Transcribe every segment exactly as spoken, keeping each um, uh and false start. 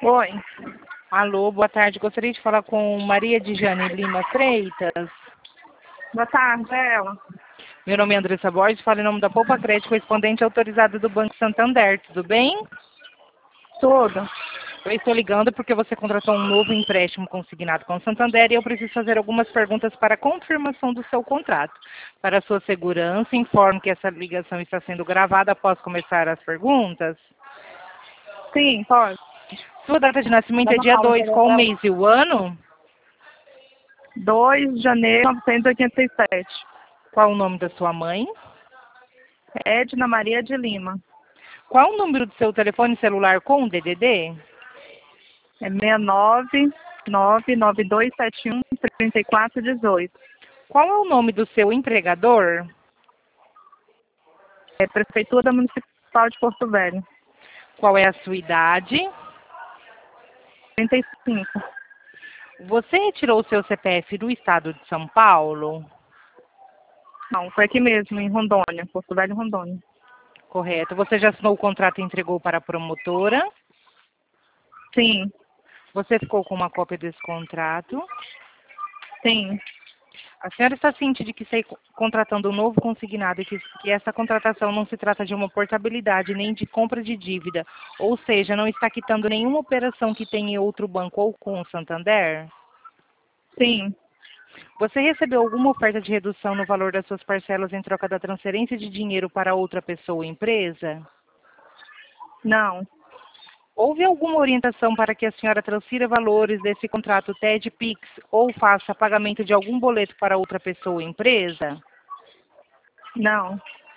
Oi, Alô, boa tarde. Gostaria de falar com Maria de Jane Lima Freitas. boa tarde, é ela. Meu nome é Andressa Borges, falo em nome da Poupa Crédito, correspondente autorizado do Banco Santander. Tudo bem? Tudo. Eu estou ligando porque você contratou um novo empréstimo consignado com o Santander e eu preciso fazer algumas perguntas para confirmação do seu contrato. Para sua segurança, informo que essa ligação está sendo gravada. Posso começar as perguntas? Sim, pode. Sua data de nascimento Dá é uma dia pausa dois. aí Qual o pra mês e o ano? dois de janeiro de mil novecentos e oitenta e sete. Qual o nome da sua mãe? Edna Maria de Lima. Qual o número do seu telefone celular com D D D? É seis nove nove nove dois sete um três quatro um oito. Qual é o nome do seu empregador? É Prefeitura Municipal de Porto Velho. Qual é a sua idade? trinta e cinco. Você retirou o seu C P F do estado de São Paulo? Não, foi aqui mesmo, em Rondônia. Porto Velho, Rondônia. Correto. Você já assinou o contrato e entregou para a promotora? Sim, Você ficou com uma cópia desse contrato? sim. A senhora está ciente de que está contratando um novo consignado e que, que essa contratação não se trata de uma portabilidade nem de compra de dívida, ou seja, não está quitando nenhuma operação que tenha em outro banco ou com o Santander? Sim, Você recebeu alguma oferta de redução no valor das suas parcelas em troca da transferência de dinheiro para outra pessoa ou empresa? não, Houve alguma orientação para que a senhora transfira valores desse contrato T E D Pix ou faça pagamento de algum boleto para outra pessoa ou empresa? não.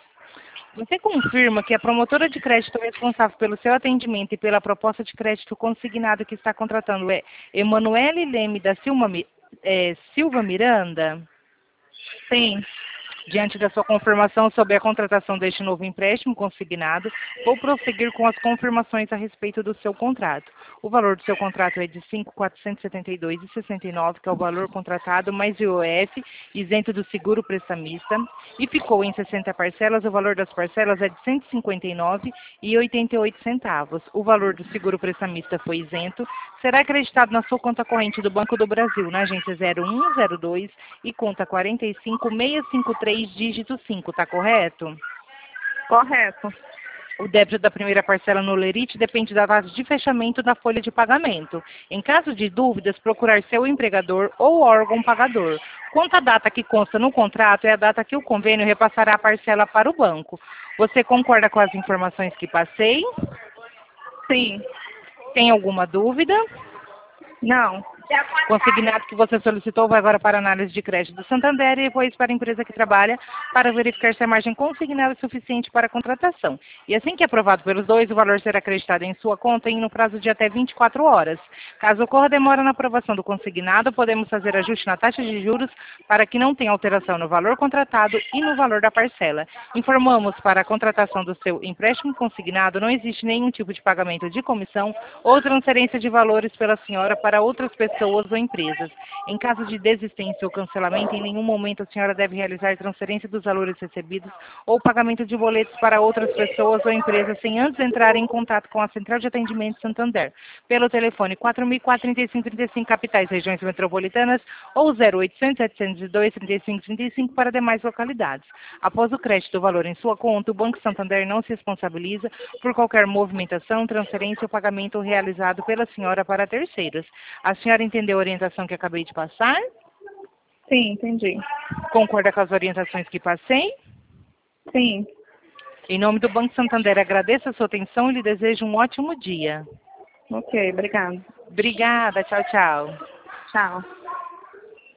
Você confirma que a promotora de crédito responsável pelo seu atendimento e pela proposta de crédito consignado que está contratando é Emanuele Leme da Silva, Mi- eh, Silva Miranda? Sim, Diante da sua confirmação sobre a contratação deste novo empréstimo consignado, vou prosseguir com as confirmações a respeito do seu contrato. O valor do seu contrato é de cinco mil quatrocentos e setenta e dois reais e sessenta e nove centavos, que é o valor contratado, mais I O F, isento do seguro prestamista, e ficou em sessenta parcelas. O valor das parcelas é de cento e cinquenta e nove reais e oitenta e oito centavos. O valor do seguro prestamista foi isento. Será acreditado na sua conta corrente do Banco do Brasil, na agência zero um zero dois e conta quarenta e cinco seiscentos e cinquenta e três, dígito cinco, tá correto? correto. O débito da primeira parcela no Lerite depende da data de fechamento da folha de pagamento. Em caso de dúvidas, procurar seu empregador ou órgão pagador. Quanto à data que consta no contrato, é a data que o convênio repassará a parcela para o banco. Você concorda com as informações que passei? Sim, Tem alguma dúvida? não. Consignado que você solicitou vai agora para análise de crédito do Santander e depois para a empresa que trabalha para verificar se a margem consignada é suficiente para a contratação. E assim que aprovado pelos dois, o valor será acreditado em sua conta em no prazo de até vinte e quatro horas. Caso ocorra demora na aprovação do consignado, podemos fazer ajuste na taxa de juros para que não tenha alteração no valor contratado e no valor da parcela. Informamos para a contratação do seu empréstimo consignado não existe nenhum tipo de pagamento de comissão ou transferência de valores pela senhora para outras pessoas ou empresas. Em caso de desistência ou cancelamento, em nenhum momento a senhora deve realizar transferência dos valores recebidos ou pagamento de boletos para outras pessoas ou empresas sem antes entrar em contato com a Central de Atendimento Santander, pelo telefone quatro mil quatrocentos e trinta e cinco, trinta e cinco capitais, regiões metropolitanas ou zero oitocentos, setecentos e dois, trinta e cinco, trinta e cinco para demais localidades. Após o crédito do valor em sua conta, o Banco Santander não se responsabiliza por qualquer movimentação, transferência ou pagamento realizado pela senhora para terceiros. A senhora entendeu a orientação que acabei de passar? Sim, entendi. Concorda com as orientações que passei? Sim. Em nome do Banco Santander, agradeço a sua atenção e lhe desejo um ótimo dia. Ok, obrigada. Obrigada, tchau, tchau. Tchau.